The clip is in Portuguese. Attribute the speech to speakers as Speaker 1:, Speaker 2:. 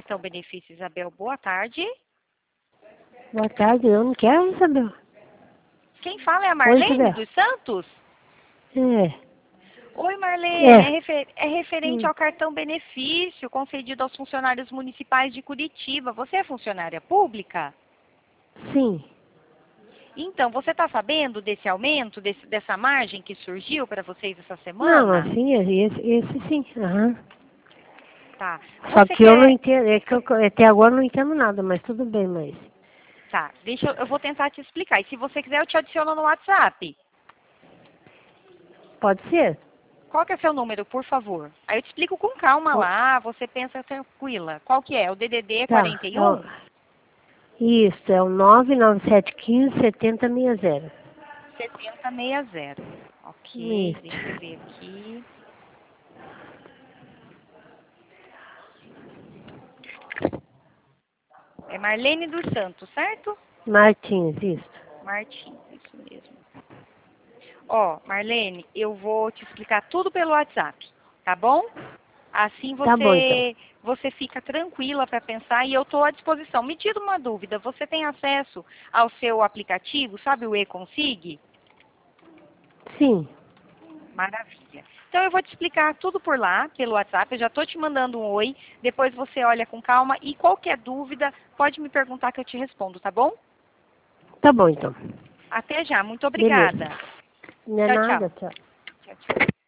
Speaker 1: cartão benefício, Isabel. Boa tarde.
Speaker 2: Boa tarde, eu não quero, Isabel.
Speaker 1: Quem fala é a Marlene
Speaker 2: Isabel.
Speaker 1: dos Santos?
Speaker 2: É.
Speaker 1: Oi, Marlene.
Speaker 2: É.
Speaker 1: É referente ao cartão benefício concedido aos funcionários municipais de Curitiba. Você é funcionária pública?
Speaker 2: Sim.
Speaker 1: Então, você está sabendo desse aumento, dessa margem que surgiu para vocês essa
Speaker 2: Não,
Speaker 1: semana?
Speaker 2: assim, esse sim. Aham.
Speaker 1: Tá.
Speaker 2: Só
Speaker 1: Você
Speaker 2: que eu não
Speaker 1: quer...
Speaker 2: entendo, é que eu até agora não entendo nada, mas tudo bem, mas.
Speaker 1: Tá, eu vou tentar te explicar. E se você quiser, eu te adiciono no WhatsApp.
Speaker 2: Pode ser?
Speaker 1: Qual que é seu número, por favor? Aí eu te explico com calma lá, você pensa tranquila. Qual que é? O DDD
Speaker 2: Tá.
Speaker 1: 41?
Speaker 2: Isso, é o 99715-7060.
Speaker 1: 7060. Ok, deixa eu
Speaker 2: Isso.
Speaker 1: ver aqui. É Marlene dos Santos, certo?
Speaker 2: Martins, isso.
Speaker 1: Martins, isso mesmo. Ó, Marlene, eu vou te explicar tudo pelo WhatsApp, tá bom? Assim
Speaker 2: Tá bom, então.
Speaker 1: você fica tranquila para pensar e eu estou à disposição. Me tira uma dúvida, você tem acesso ao seu aplicativo, sabe o e-Consig?
Speaker 2: Sim.
Speaker 1: Maravilha. Então eu vou te explicar tudo por lá, pelo WhatsApp. Eu já estou te mandando um oi. Depois você olha com calma e qualquer dúvida pode me perguntar que eu te respondo, tá bom?
Speaker 2: Tá bom, então.
Speaker 1: Até já. Muito
Speaker 2: Beleza.
Speaker 1: obrigada.
Speaker 2: Não é
Speaker 1: Tchau, tchau.
Speaker 2: nada, tchau.
Speaker 1: Tchau, tchau.